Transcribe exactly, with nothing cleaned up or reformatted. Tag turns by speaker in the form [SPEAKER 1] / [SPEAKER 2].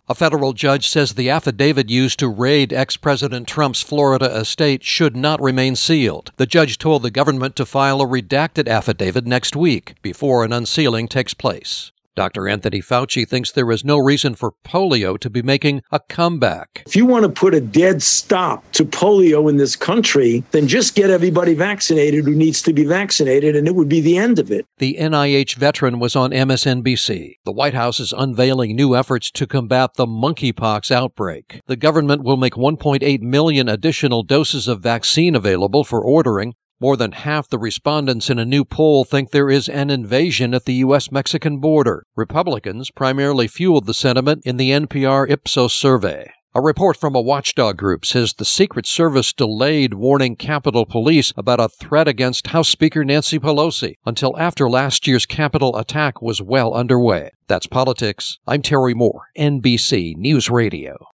[SPEAKER 1] A federal judge says the affidavit used to raid ex-President Trump's Florida estate should not remain sealed. The judge told the government to file a redacted affidavit next week before an unsealing takes place. Doctor Anthony Fauci thinks there is no reason for polio to be making a comeback.
[SPEAKER 2] If you want to put a dead stop to polio in this country, then just get everybody vaccinated who needs to be vaccinated, and it would be the end of it.
[SPEAKER 1] The N I H veteran was on M S N B C. The White House is unveiling new efforts to combat the monkeypox outbreak. The government will make one point eight million additional doses of vaccine available for ordering. More than half the respondents in a new poll think there is an invasion at the U S Mexican border. Republicans primarily fueled the sentiment in the N P R Ipsos survey. A report from a watchdog group says the Secret Service delayed warning Capitol Police about a threat against House Speaker Nancy Pelosi until after last year's Capitol attack was well underway. That's politics. I'm Terry Moore, N B C News Radio.